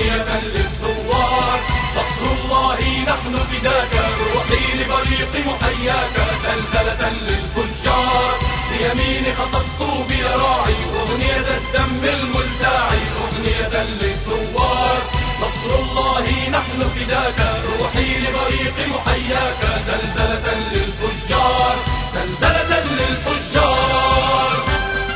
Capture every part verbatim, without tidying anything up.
أغنية للثوار. نصر الله نحن فداك، روحي لبريق محياك، زلزلة للفجار. بيمين خططت بلا راعي، أغنية الدم الملتاعي، أغنية للثوار. نصر الله نحن فداك، روحي لبريق محياك، زلزلة للفجار، زلزلة للفجار.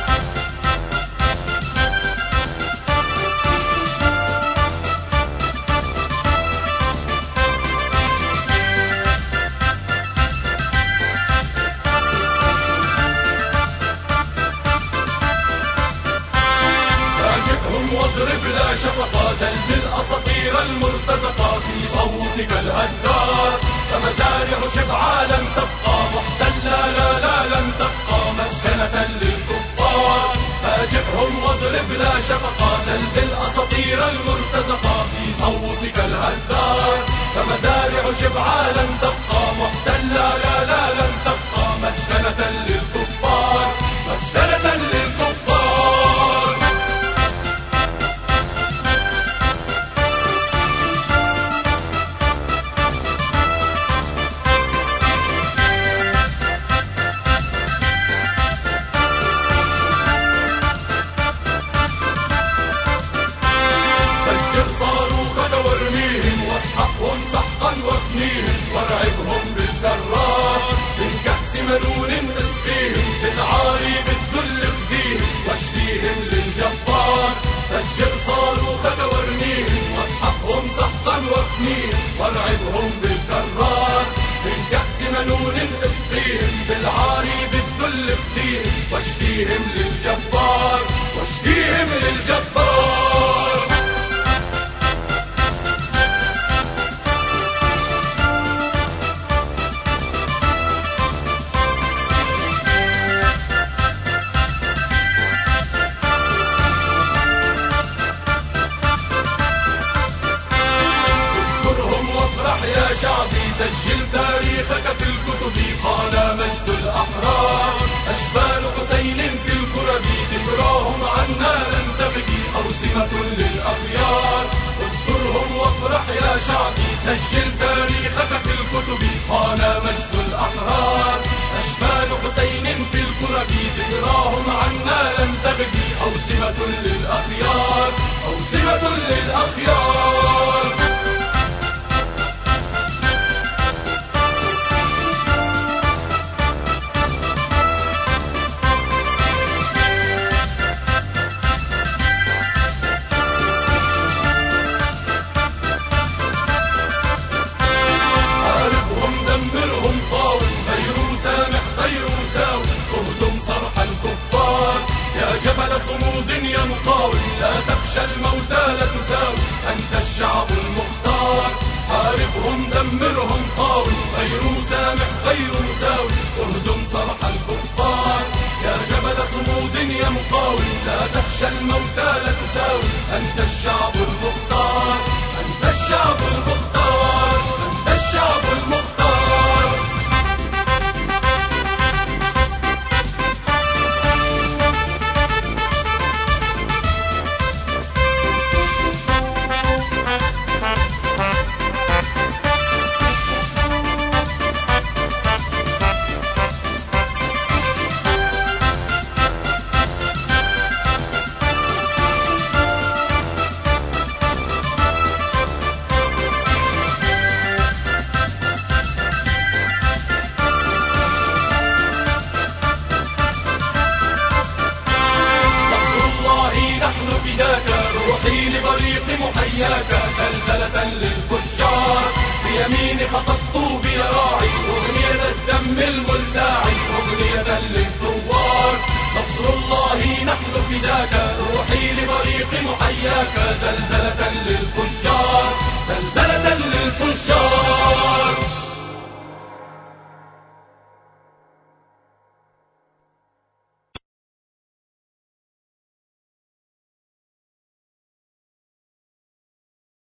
واضرب لا شفقة، زلزل أساطير المرتزقة في صوتك الهدار. فمزارع شبعا لن تبقى محتلة، لا لا لن تبقى مسكنة للكفار. فاجئهم واضرب لا شفقة، زلزل أساطير المرتزقة في صوتك الهدار. فمزارع شبعا لن تبقى محتلة، لا لا لن تبقى مسكنة للكفار، مسكنة للكفار. وارعبهم بالكرار، من كأس منون اسقيهم، بالعاري بالذل اخزيهم، واشفيهم للجبار. فجر صاروخك وارميهم، واصحبهم سحقا واخنيهم، وارعبهم بالكرار. من كأس منون اسقيهم، بالعاري بالذل اخزيهم، واشفيهم للجبار، واشفيهم للجبار. يا شعبي سجل تاريخك في الكتب، قال مجد الأحرار. أشبال حسين في الكرب ذكراهم عنا لن تبكي، أوسمة للأخيار. اذكرهم وافرح يا شعبي، سجل تاريخك في الكتب، قال مجد الأحرار. أشبال حسين في الكرب ذكراهم عنا لن تبكي، أوسمة للأخيار، أوسمة للأخيار. صمود يا مقاوم، لا تخشى الموتى لا تساوي، أنت الشعب المختار. حاربهم دمرهم قاوم، غير مسامح غير مساوي، اهدم صرح الكفار. يا جبل صمود يا مقاوم، لا تخشى الموتى لا تساوي، أنت الشعب المختار، أنت الشعب المختار، أنت الشعب المختار. روحي لبريق محياك، زلزلة للفجار. بيمين خططت بلا راعي، أغنية الدم الملتاعي.